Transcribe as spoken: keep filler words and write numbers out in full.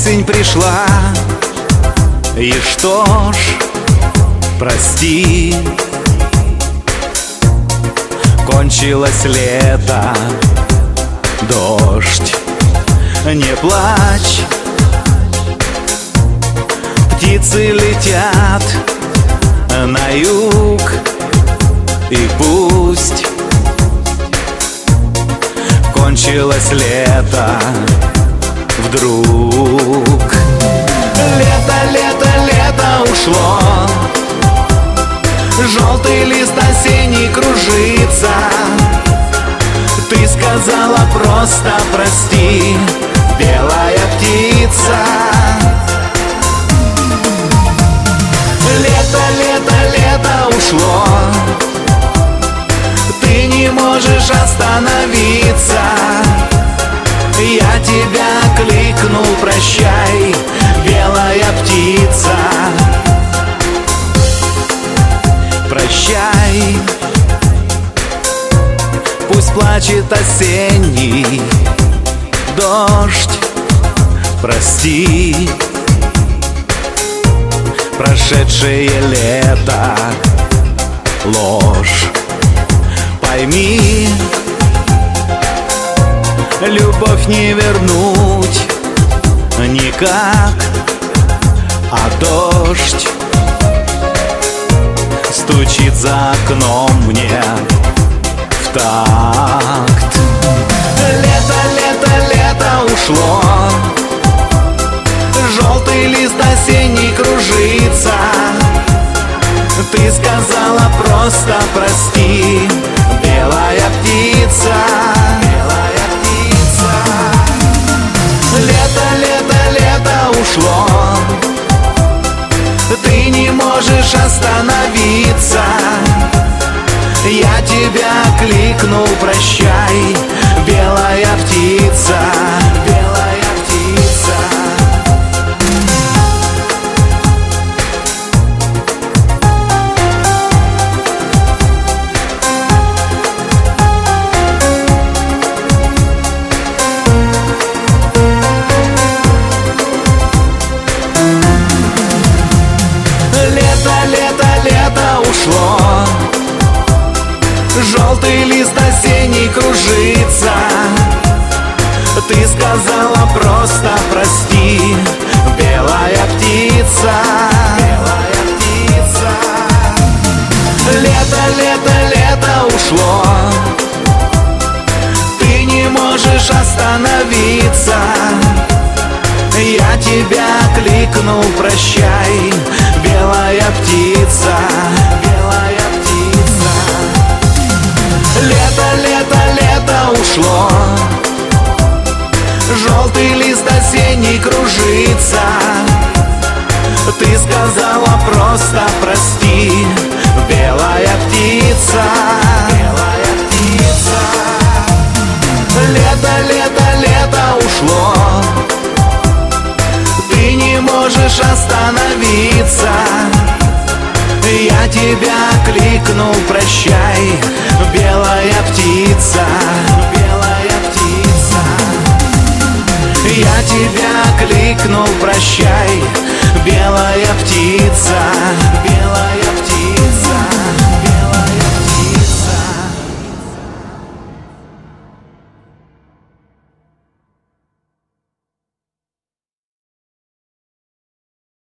Осень пришла, и что ж, прости, кончилось лето, дождь, не плачь. Птицы летят на юг, и пусть кончилось лето вдруг. Лето, лето, лето ушло, желтый лист осенний кружится. Ты сказала просто прости, белая птица. Лето, лето, лето ушло, ты не можешь остановиться. Я тебя кликнул, прощай, белая птица. Прощай, пусть плачет осенний дождь. Прости, прошедшее лето — ложь. Пойми, любовь не вернуть никак, а дождь стучит за окном мне в такт. Лето, лето, лето ушло, желтый лист осенний кружится. Ты сказала просто прости, белая птица. Белая птица. Лето, лето, лето ушло, ты не можешь остановиться. Я тебя кликнул, прощай, белая птица. Белая птица. Ушло, желтый лист осенний кружится. Ты сказала просто прости, белая птица. Белая птица. Лето, лето, лето ушло, ты не можешь остановиться. Я тебя кликнул, прощай, белая птица. Белая птица. Лето, лето, лето ушло, желтый лист осенний кружится. Ты сказала просто прости, белая птица. Белая птица. Лето, лето, лето ушло, ты не можешь остановиться. Я тебя кликнул, прощай, белая птица. Белая птица. Я тебя кликнул, прощай, белая птица.